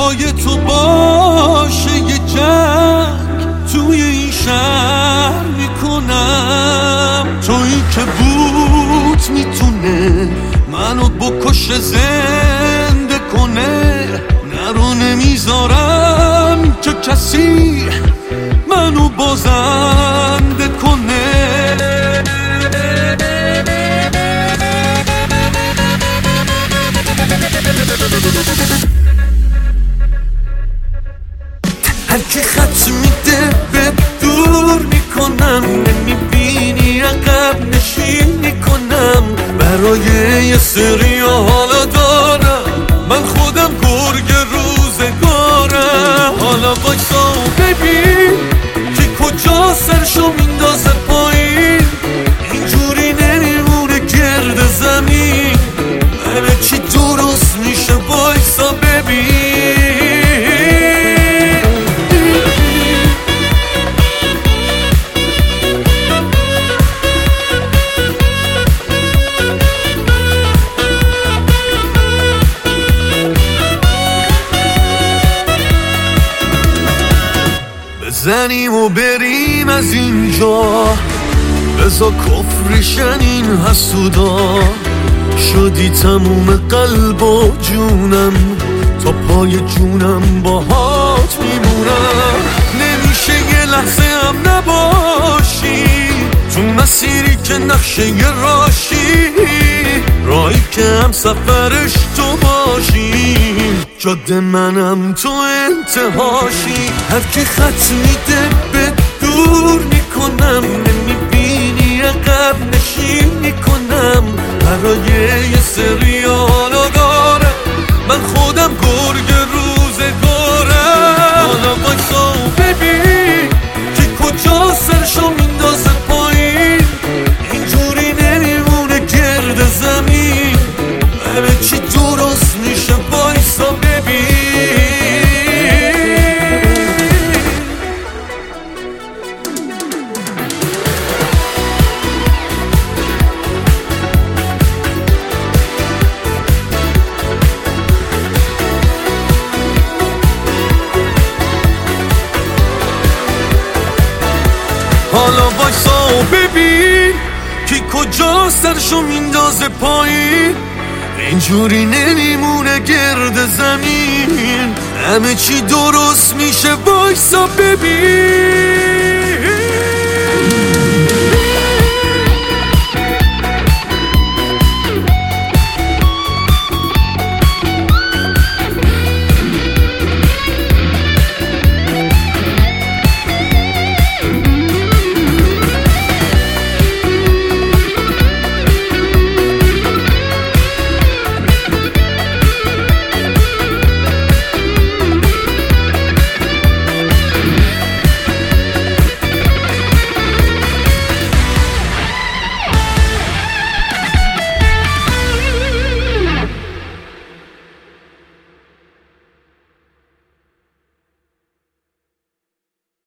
پای تو باشه یه جنگ توی این شهر میکنم. تویی که بود میتونه منو بکشه زنده کنه، نرو نمیذارم که کسی منو بازنده کنه. هر کی خط میده به دور میکنم، نمیبینی عقب نشین میکنم. برای یه سری حالا دارم، من خودم گرگ روزگارم. حالا وایسا و ببین که کجا سرشو میندازه پایین، اینجوری نمیمونه گرد زمین. همه چی درست میشه، وایسا ببین. بزنیم و بریم از اینجا، بزا کفرشن این حسودا. شدی تموم قلب و جونم، تا پای جونم باهات میمونم. نمیشه یه لحظه هم نباشی تو مسیری که نقشه راشی، راهی که هم سفرش تو باشی، جاده منم تو انتهاشی. هر کی خط میده به دور میکنم، نمیبینی عقب نشین میکنم. برای یه سری حالا دارم، من خودم گرگ روزگارم. حالا وایسا و ببین که کجا سرشو میندازه پایین، اینجوری نمیمونه گرد زمین. همه چی درست میشه، وایسا ببین. حالا وایسا و ببین که کجا سرشو میندازه پایین، اینجوری نمیمونه گرد زمین. همه چی درست میشه، وایسا ببین.